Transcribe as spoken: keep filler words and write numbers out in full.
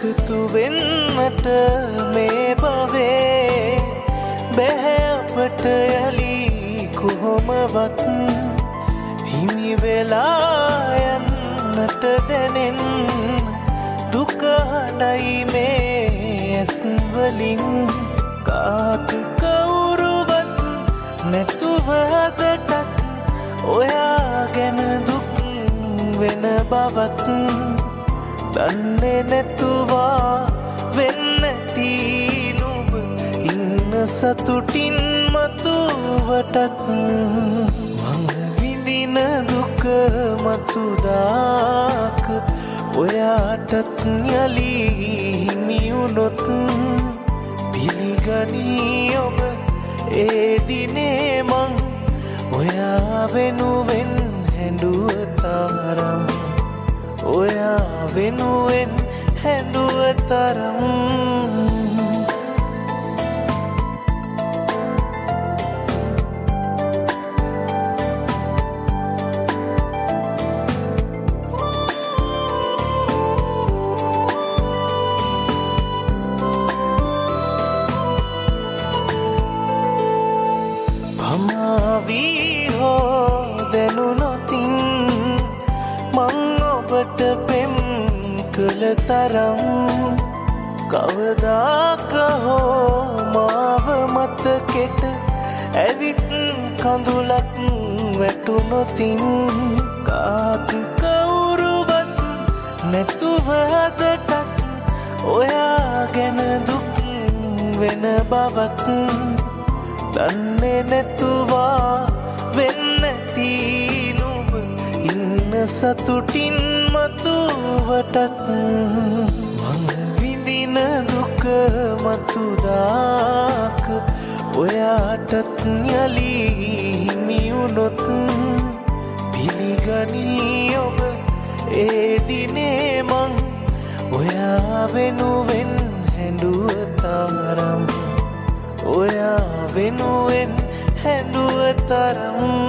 එකතු වෙන්නට මේ භවයේ බැහැ අපට යලි කොහොමවත් හිමි වෙලා යන්නට දැනෙන් දුක හඬයි මේ ඇස් වලින් කාත් කවුරුවත් නැතුව අදටත් ඔයා ගැන දුක් වෙන බවත් දන්නේ නැතුවා වෙන්නති නුඹ ඉන්න සතුටින් මතුවටත් මං විඳින දුක මතුදාක ඔයාටත් යලි හිමියුනොත් පිළිගනී ඔබ ඒ දිනේ මං ඔයා වෙනුවෙන් හැඬුව තරම් ඔයා වෙනුවෙන් හැඬුව තරම් පමාවී හෝ දැනුනොතින් මං ඔබට පෙම් කළ තරම් කවදාක හෝ මාව මතකෙට ඇවිත් කඳුලක් වැටුනොතින් කාත් කවුරුවත් නැතුව අදටත් ඔයා ගැන දුක් වෙන බවත් දන්නේ නැතුවා වෙන්නති නුඹ ඉන්න සතුටින් මතුවටත් මං විඳින දුක මතුදාක ඔයාටත් යලි හිමියුනොත් පිළිගනී ඔබ ඒ දිනේ මං ඔයා වෙනුවෙන් හැඬුව තරම් ඔයා වෙනුවෙන් හැඬුව තරම්